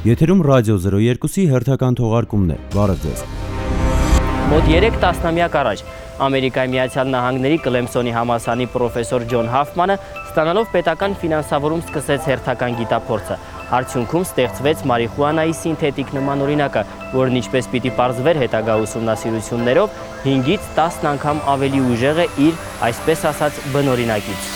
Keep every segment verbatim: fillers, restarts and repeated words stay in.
Եթերում ռադիո զրո երկուսի հերթական թողարկումն է, բարև ձեզ։ Մոտ երեք տասնամյակ առաջ Ամերիկայի Միացյալ Նահանգների Կլեմսոնի համալսարանի պրոֆեսոր Ջոն Հաֆմանը ստանալով պետական ֆինանսավորում սկսեց հերթական գիտափորձը։ Արդյունքում ստեղծվեց մարիխուանայի սինթետիկ նմանօրինակը, որն ինչպես պիտի պարզվեր հետագա ուսումնասիրություններով, հինգից տասն անգամ ավելի ուժեղ է իր, այսպես ասած, բնօրինակից։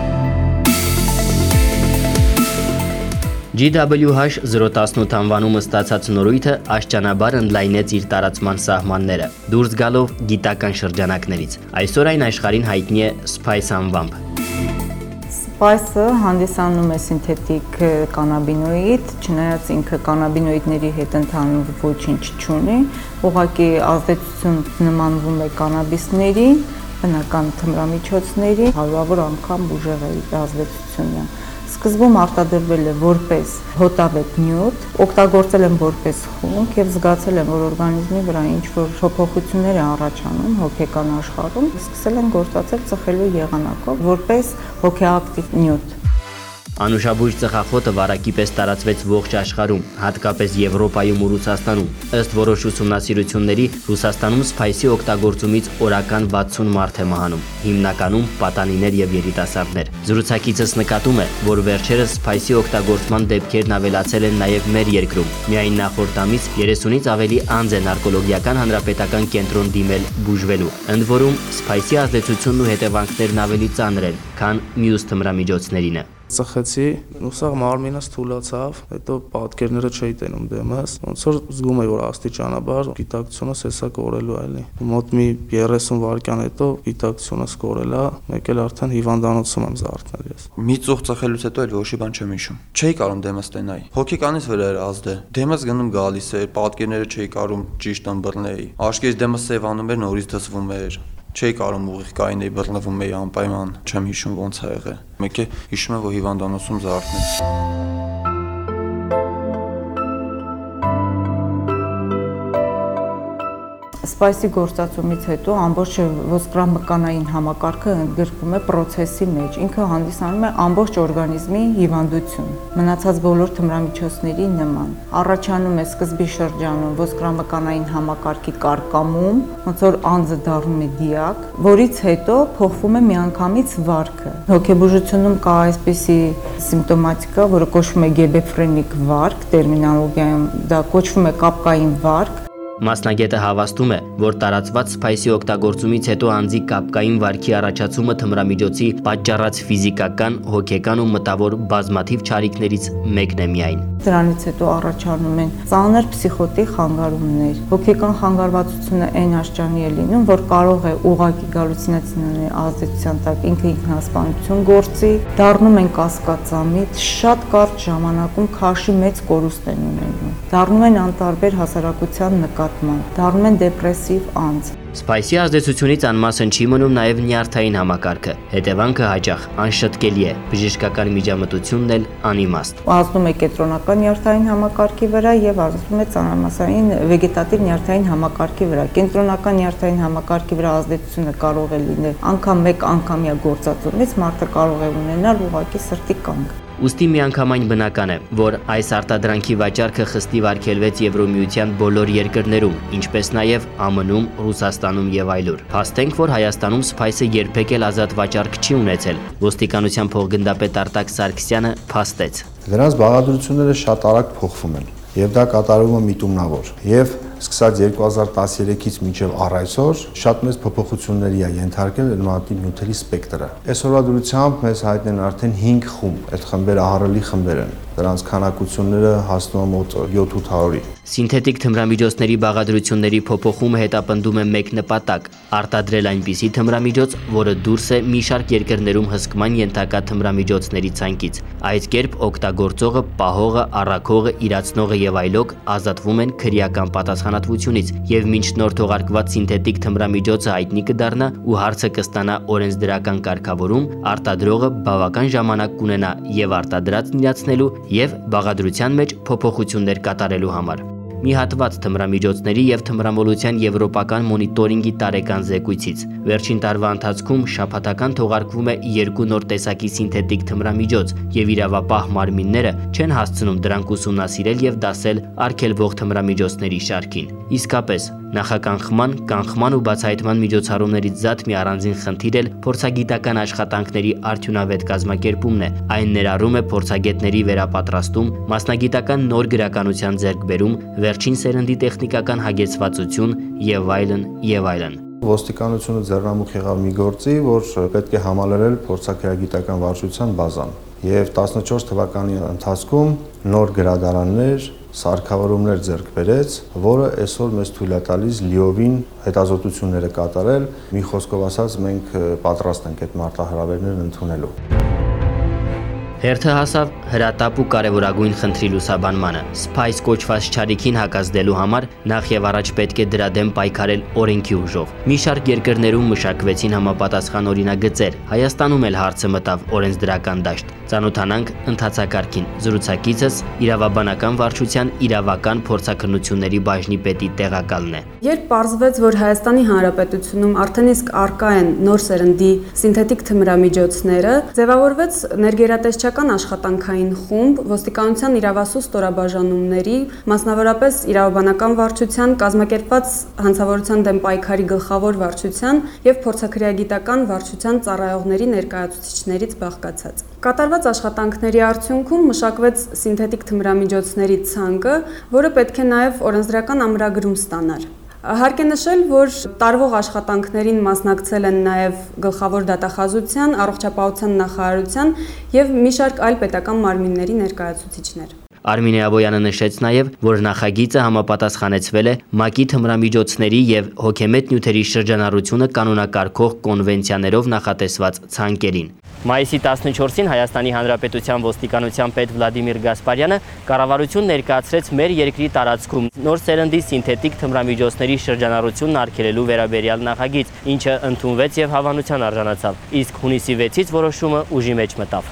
Ջի դաբլյու H զրո տասնութ անվանումը ստացած նորույթը աշճանաբար ընդլայնեց իր տարածման սահմանները, դուրս գալով գիտական շրջանակներից։ Այսօր այն աշխարհին հայտնի է Spice անվամբ։ Spice-ը հանդիսանում է սինթետիկ կանաբինոիդ, չնայած ինքը կանաբինոիդների հետ ընդհանուր ոչինչ չունի, ուղղակի ազդեցություն նմանվում է կանաբիսների, բնական թմրամիջոցների, հարյուրավոր անգամ ուժեղ է ազդեցությունը։ Սկզբում արտադրվել է որպես հոտավետ նյութ, օգտագործել են որպես խունկ եւ զգացել են, որ օրգանիզմի վրա ինչ-որ փոփոխություններ են առաջանում հոգեկան աշխարհում, սկսել են գործածել ծխելու եղանակով որպես հոգեակտիվ նյութ։ Անուշաբույր ծխախոտը վարակի պես տարածվեց ողջ աշխարհում, հատկապես Եվրոպայում ու Ռուսաստանում։ Ըստ որոշ ուսումնասիրությունների, Ռուսաստանում Spice-ի օգտագործումից օրական վաթսուն մարդ է մահանում, հիմնականում պատանիներ եւ երիտասարդներ։ Զրուցակիցս նկատում է, որ վերջերս Spice-ի օգտագործման դեպքերն ավելացել են նաեւ մեր երկրում։ Միայն նախորդ ամիս երեսունից ավելի անձ է նարկոլոգիական հանրապետական կենտրոն դիմել բուժվելու։ Ընդ որում, Spice-ի ազդեցությունն ու հետևանքներն ավելի ծանր են, քան մյուս թմրամիջոցներինը։ Ծխեցի, ուսաղ մարմինս թուլացավ, հետո պատկերները չէի տենում դեմս, ոնց որ զգում էի, որ աստիճանաբար գիտակցությունս հեսա կորելու էլի։ Մոտ մի երեսուն վայրկյան հետո գիտակցությունս կորել է, մեկ էլ արդեն հիվանդանոցում եմ զարթնել ես։ Մի ծուխ ծխելուց հետո էլ ոչի բան չեմ հիշում։ Չէի կարող դեմս տենայի։ Հոգեկանից վրա էր ազդել։ Դեմս գնում գալիս էր, պատկերները չէի կարող ճիշտ ըմբռնեի։ Աչքերից դեմս սևանում էր, նորից դասվում էր։ Չէի կարող ուղիղ կայինեի, բռնվում էի անպայման, չեմ հիշում ոնց ա եղել։ Մեկ է հիշում եմ, որ հիվանդանոցում զարթնեց։ Spice-ի գործածումից հետո ամբողջ ոսկրամկանային համակարգը ընդգրկվում է պրոցեսի մեջ, ինքը հանդիսանում է ամբողջ օրգանիզմի հիվանդություն, մնացած բոլոր թմրամիջոցների նման։ Առաջանում է սկզբի շրջանում ոսկրամկանային համակարգի կարկամում, ոնց որ անձը դառնում է դիակ, որից հետո փոխվում է միանգամից վարքը։ Հոգեբուժությունում կա այսպիսի սիմպտոմատիկա, որը կոչվում է գեբեֆրենիկ վարք, տերմինոլոգիայում դա կոչվում է կապկային վարք։ Մասնագետը հավաստում է, որ տարածված Spice-ի օգտագործումից հետո անձի կապկային վարքի առաջացումը թմրամիջոցի պատճառած ֆիզիկական, հոգեկան ու մտավոր բազմաթիվ չարիքներից մեկն է միայն։ Դրանից հետո առաջանում են ծանր փսիխոտիկ խանգարումներ։ Հոգեկան խանգարվածությունը այն աշճանի է լինում, որ կարող է ուղղակի գալյուցինացիաների ազդեցության տակ ինքը ինքնասպանություն գործի, դառնում են կասկածամիտ, շատ կարճ ժամանակում քաշի մեծ կորուստ են ունենում։ Դառնում են անտարբեր հասարակության նկատմամբ, դառնում են դեպրեսիվ անձ։ Spice-ի ազդեցությունից անմասն չի մնում նաև նյարդային համակարգը։ Հետևանքը հաճախ անշտկելի է, բժշկական միջամտությունն էլ անիմաստ։ Ազդում է կենտրոնական նյարդային համակարգի վրա եւ ազդում է ծանրամասային վեգետատիվ նյարդային համակարգի վրա։ Կենտրոնական նյարդային համակարգի վրա ազդեցությունը կարող է լինել անգամ մեկ անգամյա գործածումից մարդը կարող է ունենալ ուղղակի սրտի կանգ։ Ուստի միանգամայն բնական է, որ այս արտադրանքի վաճառքը խստիվ արգելվեց Եվրոմիության բոլոր երկրներում, ինչպես նաև Α M N-ում, Ռուսաստանում եւ այլուր։ Փաստենք, որ Հայաստանում Spice-ը երբեք էլ ազատ վաճառք չի ունեցել։ Ոստիկանության փոխգնդապետ Արտակ Սարգսյանը փաստեց։ Դրանց բաղադրությունները շատ արագ փոխվում են, եւ դա կատարվում է միտումնավոր։ Եվ սկսած երկու հազար տասներեքից մինչև առ այսօր շատ մեծ փոփոխությունների է ենթարկել նմանատիպ նյութերի սպեկտրը։ Այսօրվա դրությամբ մեզ հայտնեն արդեն հինգ խումբ, այդ խմբերը ահռելի խմբեր են։ Դրանց քանակությունները հասնում են մոտ յոթ-ութ հարյուրի։ Սինթետիկ թմրամիջոցների բաղադրությունների փոփոխումը հետապնդում է մեկ նպատակ՝ արտադրել այնպիսի թմրամիջոց, որը դուրս է մի շարք երկրներում հսկման ենթակա թմրամիջոցների ցանկից։ Այս կերպ օգտագործողը, պահողը, առաքողը, իրացնողը եւ այլոք ազատվում են քրեական պատասխանատվությունից եւ մինչ նոր թողարկված սինթետիկ թմրամիջոցը հայտնի կդառնա ու հարցը կստանա օրենսդրական կարգավորում, արտադրողը բավական ժամանակ կունենա եւ արտադրածն իրացնելու եւ բաղադրության մեջ փոփոխություններ կատարելու համար։ մի հատված թմրամիջոցների եւ թմրամոլության եվրոպական մոնիտորինգի տարեկան զեկույցից։ Վերջին տարվա ընթացքում շաբաթական թողարկվում է երկու նոր տեսակի սինթետիկ թմրամիջոց եւ իրավապահ մարմինները չեն հասցնում դրանք ուսումնասիրել եւ դասել արգելվող թմրամիջոցների շարքին։ Իսկապես, նախականխման, կանխման ու բացահայտման միջոցառումներից զատ մի առանձին խնդիր էլ փորձագիտական աշխատանքների արդյունավետ կազմակերպումն է։ Այն ներառում է փորձագետների վերապատրաստում, մասնագիտական նոր գրականության ձեռքբերում, վերջին սերնդի տեխնիկական հագեցվածություն եւ այլն եւ այլն։ Ոստիկանությունը ձեռնամուխ եղավ մի գործի, որ պետք է համալրել փորձաքրեագիտական վարչության բազան։ Եվ տասնչորս թվականի ընթացքում նոր գրադարաններ, սարքավորումներ ձեռք բերեց, որը այսօր մեզ թույլ է տալիս լիովին հետազոտությունները կատարել։ Մի խոսքով ասած, մենք պատրաստ ենք այդ մարտահրավերներն ընդունելու։ Հերթը հասավ հրատապ ու կարևորագույն խնդրի լուսաբանմանը։ Սփայս կոչված չարիքին հակազդելու համար նախ եւ առաջ պետք է դրա դեմ պայքարել օրենքի ուժով։ Մի շարք երկրներում մշակվեցին համապատասխան օրինագծեր։ Հայաստանում էլ հարցը մտավ օրենսդրական դաշտ։ Ծանոթանանք ընթացակարգին։ Զրուցակիցս իրավաբանական վարչության իրավական փորձաքննությունների բաժնի պետի տեղակալն է։ Երբ պարզվեց, որ Հայաստանի Հանրապետությունում արդեն իսկ արկա են նոր սերնդի սինթետիկ թմրամիջոցները, ձևավորվեց ներգերատեսչական աշխատանքային խումբ ոստիկանության իրավասու ստորաբաժանումների, մասնավորապես իրավաբանական վարչության, կազմակերպված հանցավորության դեմ պայքարի գլխավոր վարչության եւ փորձաքրեագիտական վարչության ծառայողների ներկայացուցիչներից բաղկացած։ Կատարված աշխատանքների արդյունքում մշակվեց սինթետիկ թմրամիջոցների ցանկը, որը պետք է նաև օրենսդրական ամրագրում ստանար։ Հարկ է նշել, որ տարվող աշխատանքներին մասնակցել են նաև գլխավոր դատախազության, առողջապահության նախարարության եւ մի շարք այլ պետական մարմինների ներկայացուցիչներ։ Արմինե Աբոյանը նշեց նաև, որ նախագիծը համապատասխանեցվել է ՄԱԿ-ի թմրամիջոցների եւ հոգեմետ նյութերի շրջանառությունը կանոնակարգող կոնվենցիաներով նախատեսված ցանկերին։ Մայիսի տասնչորսին Հայաստանի Հանրապետության ոստիկանության պետ Վլադիմիր Գասպարյանը կառավարություն ներկայացրեց մեր երկրի տարածքում նոր սերնդի սինթետիկ թմրամիջոցների շրջանառությունն արգելելու վերաբերյալ նախագիծ, ինչը ընդունվեց եւ հավանության արժանացավ, իսկ հունիսի վեցից որոշումը ուժի մեջ մտավ։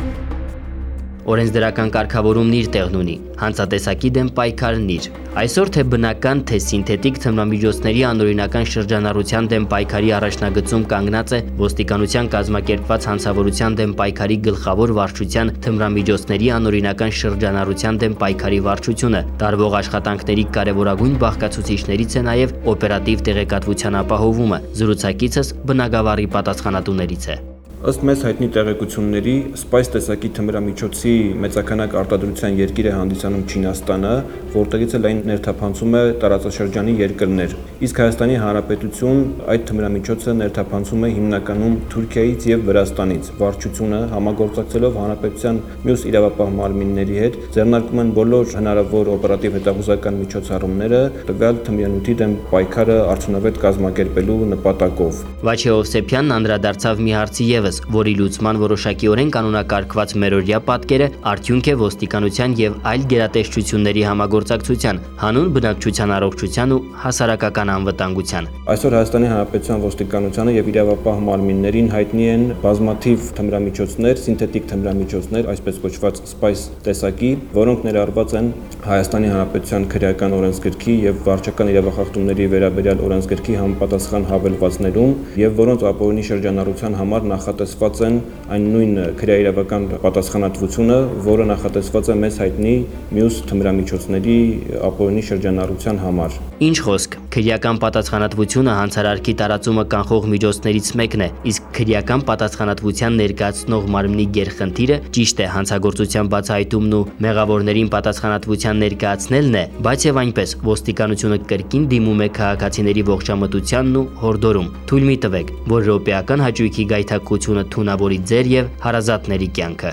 Օրենսդրական կարգավորումն իր տեղն ունի, հանցատեսակի դեմ պայքարն իր։ Այսօր թե բնական, թե սինթետիկ թմրամիջոցների անօրինական շրջանառության դեմ պայքարի առաջնագծում կանգնած է ոստիկանության կազմակերպված հանցավորության դեմ պայքարի գլխավոր վարչության թմրամիջոցների անօրինական շրջանառության դեմ պայքարի վարչությունը։ Տարվող աշխատանքների կարևորագույն բաղկացուցիչներից է նաև օպերատիվ տեղեկատվության ապահովումը։ Զրուցակիցս բնագավառի պատասխանատուներից է։ Ըստ մեզ հայտնի տեղեկությունների, սպայս տեսակի թմրամիջոցի մեծաքանակ արտադրության երկիր է հանդիսանում Չինաստանը, որտեղից էլ այն ներթափանցում է տարածաշրջանի երկրներ։ Իսկ Հայաստանի Հանրապետություն այդ թմրամիջոցը ներթափանցում է հիմնականում Թուրքիայից եւ Վրաստանից։ Վարչությունը համագործակցելով հանրապետության մյուս իրավապահ մարմինների հետ ձեռնարկում են բոլոր հնարավոր օպերատիվ հետախուզական միջոցառումները տվյալ թմրանյութի դեմ պայքարը արդյունավետ կազմակերպելու նպատակով։ Վաչե Օվսեփյանն անդրադարձավ մի հարցի եւս, որի լուծման որոշակիորեն կանոնակարգված մերօրյա պատկերը արդյունք է ոստիկանության եւ այլ գերատեսչությունների համագործակցության, հանուն բնակչության առողջության ու հասարակական անվտանգության։ Այսօր Հայաստանի Հանրապետության ոստիկանությանը եւ իրավապահ մարմիններին հայտնի են բազմաթիվ թմրամիջոցներ, սինթետիկ թմրամիջոցներ, այսպես կոչված սպայս տեսակի, որոնք ներառված են Հայաստանի Հանրապետության քրեական օրենսգրքի եւ վարչական իրավախախտումների վերաբերյալ օրենսգրքի համապատասխան հավելվածներում եւ որոնց ապօրինի շրջանառության համար նախատեսված են այն նույն քրեաիրավական պատասխանատվությունը, որը նախատեսված է մեզ հայտնի մյուս թմրամիջոցների ապօրինի շրջանառության համար։ Ինչ խոսք, քրեական պատասխանատվությունը հանցարարքի տարածումը կանխող միջոցներից մեկն է, իսկ քրեական պատասխանատվության ներկայացնող մարմնի գերխնդիրը ճիշտ է հանցագործության բացահայտումն ու մեղավորներին պատասխանատվության ներկայացնելն է, բայց եւ այնպես ոստիկանությունը կրկին դիմում է քաղաքացիների ողջամտությանն ու հորդորում։ Թույլ մի տվեք, որ րոպեական հաճույքի գայթակղությունը թունավորի ձեր եւ հարազատների կյանքը։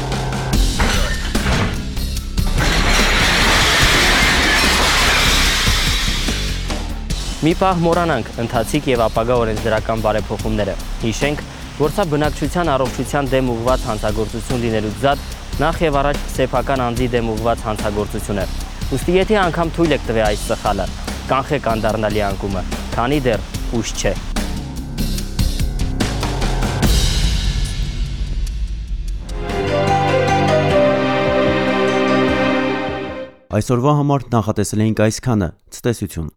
Մի պահ մոռանանք ընթացիկ եւ ապագա օրենսդրական բարեփոխումները։ Հիշենք, որ սա բնակչության առողջության դեմ ուղղված հանցագործություն լինելուց զատ նախ եւ առաջ սեփական անձի դեմ ուղղված հանցագործություն է։ Ուստի եթե անգամ թույլ եք տվել այս սխալը, կանխեք անդառնալի անկումը, քանի դեռ ուշ չէ։ Այսօրվա համար նախատեսել էինք այսքանը։ Ցտեսություն։